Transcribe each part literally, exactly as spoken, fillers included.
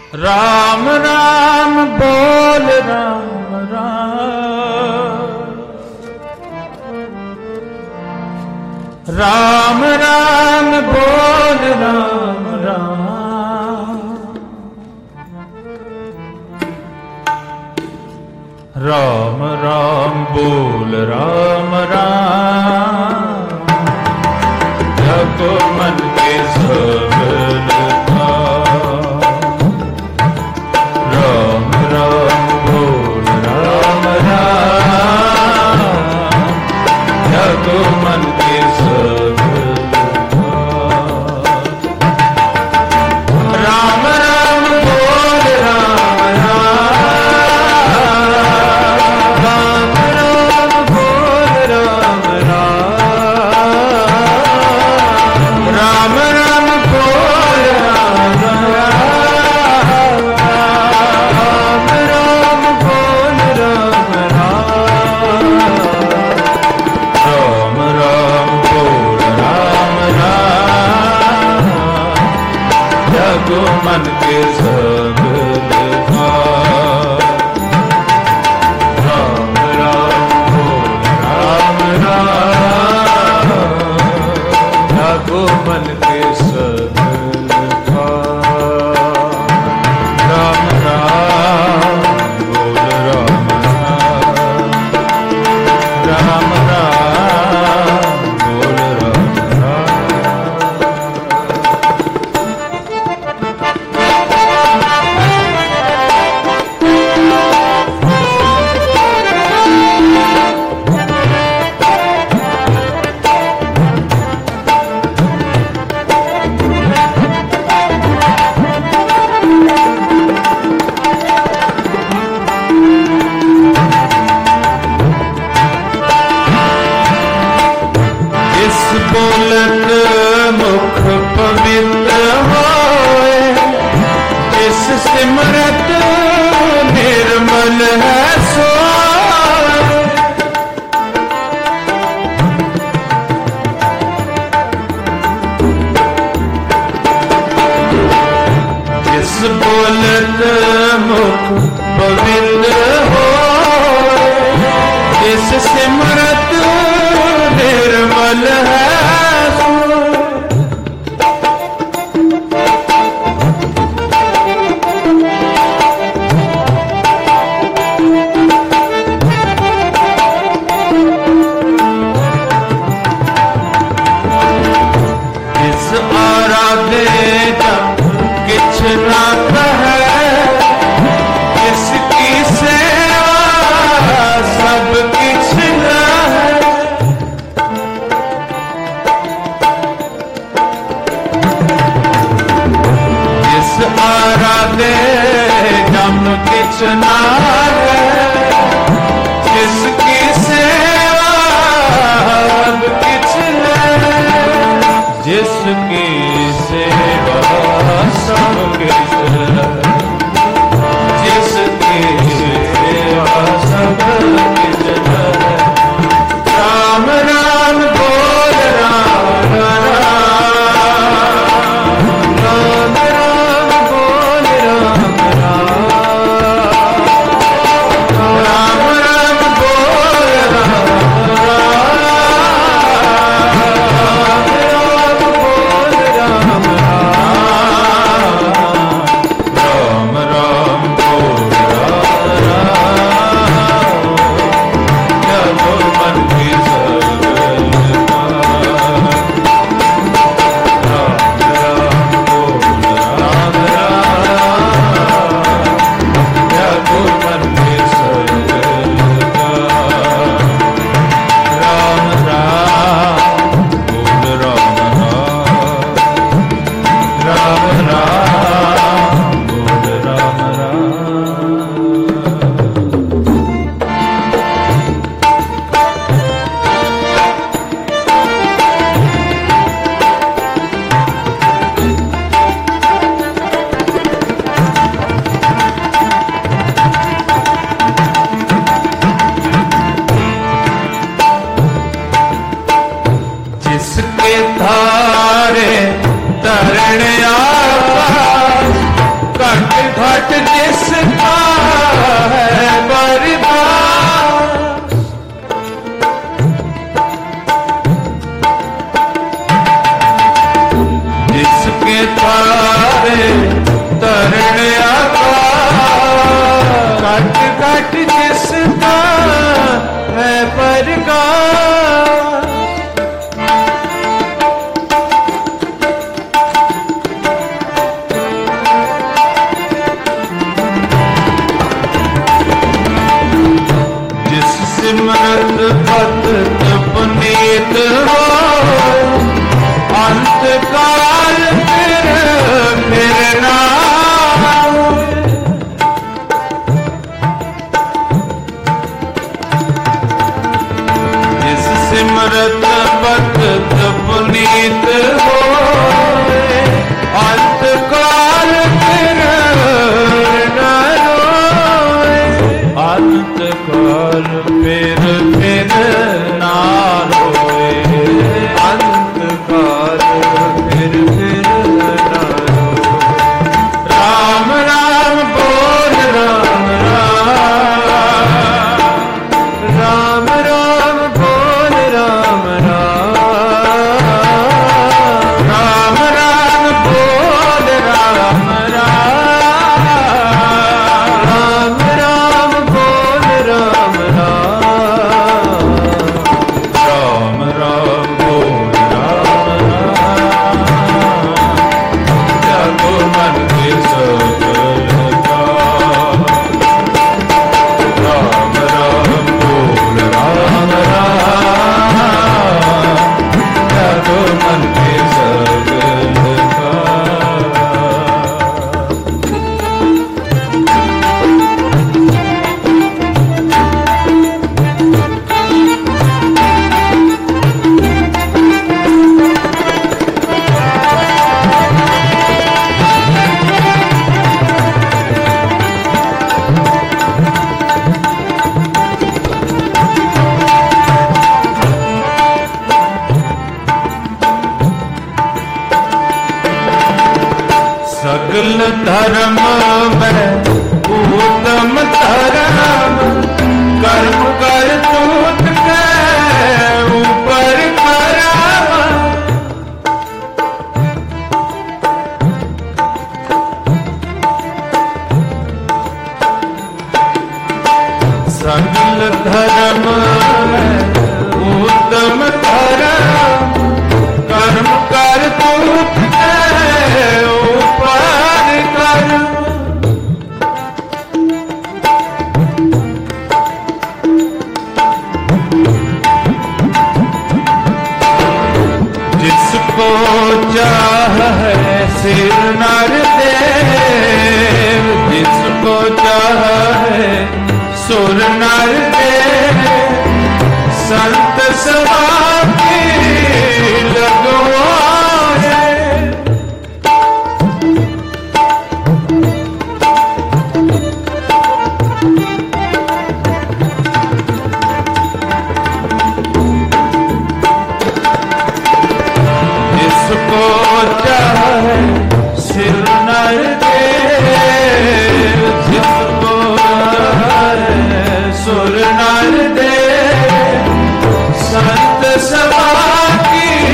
राम राम बोल राम राम, राम राम बोल राम राम, राम राम बोल राम राम, जब मन के सबल था। राम राम बोल राम राम, जब मन के सबल था। राम राम बोल राम राम, राम राम बोल राम राम, राम राम बोल राम राम, राम राम बोल राम राम, राम राम बोल राम राम, जग मन के सबल था। राम राम बोल राम राम, जग मन के सबल था। राम राम बोल राम राम, राम राम बोल राम राम। इस बोलत मुख पवित्र होए, इस सिमरत निर्मल है सोए। जिस बोलत मुख पवित्र होए, इस सिमरत निर्मल है सोए। इस आराधे जब किछ ना कहे, इसकी सेवा सब किछ है। जिस आराधे जम किछ ना कहे, जिसकी सेवा सब किछ है। जिसकी सेवा सब किछ है, जिसकी सेवा सब किछ है। राम राम बोल राम राम, राम राम बोल राम राम, राम राम बोल पावे तरण आकाश। कट कट जिसका है प्रकाश। जिस सिमरत पत पुनीत हो अंत काल फिर फिर ना। जिस सिमरत पत पुनीत हो अंत काल फिर ना रोए। अंत काल फिर फिर ना रोए। अंत काल फिर फिर ना रोए। राम राम बोल राम राम। राम राम बोल राम राम। राम राम बोल राम राम। राम राम बोल राम राम। राम राम बोल राम राम। जागो मन के सकल का। राम राम बोल राम राम। जागो मन के सकल का। सगल धर्म में उत्तम धर्म कर्म कर तूत के ऊपर करम। सगल धर्म में उत्तम धर्म कर्म कर तूत के ऊपर करम। जिसको चाहे सिर नर देव। जिसको चाहे सुर नर देव। संत सभा की लगवाए। जिसको चाहे सिर नर देव। जिसको चाहे सुर नर देव। संत सभा की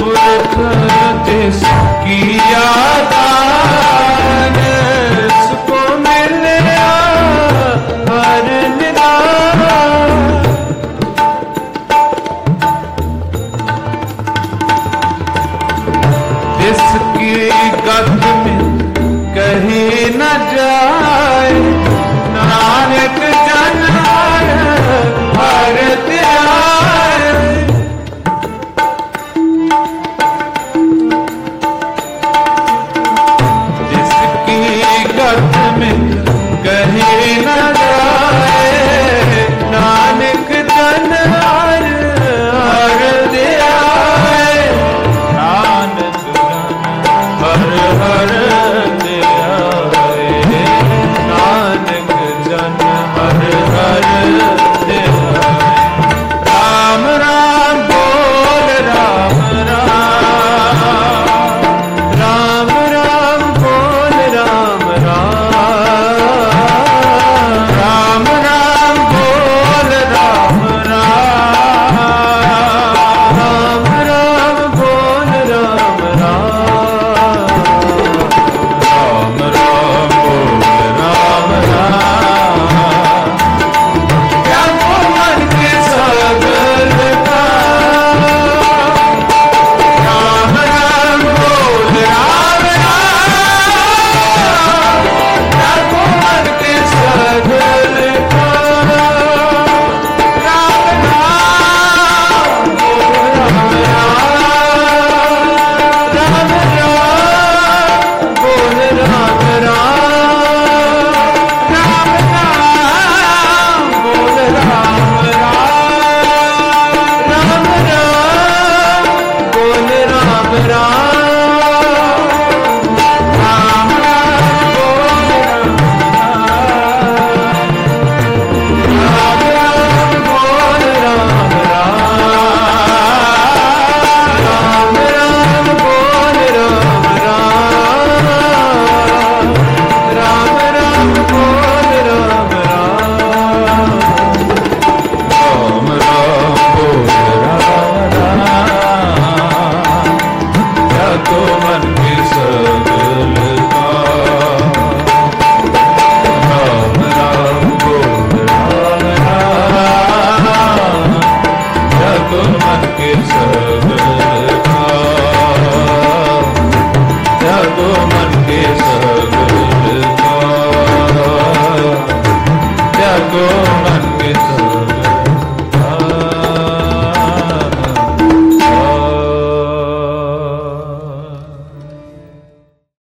पुरख जिसकी दान उसको मिलया हर निदान। जिसकी गत में कहीं न जाए नानक जन हर हर ध्याए। जिसकी गत में कहीं न जाए नानक जन हर हर ध्याए। नानक हर हर ध्याए। नानक जन हर हर ध्याए। राम राम बोल राम राम। राम राम बोल राम राम। राम राम बोल राम राम। राम राम बोल राम राम। राम राम बोल राम राम। क्या वो मन के सगल का। राम राम बोल राम राम। क्या वो मन के सगल का। राम राम बोल राम राम। राम राम बोल राम राम। राम राम बोल राम राम। राम राम बोल राम राम।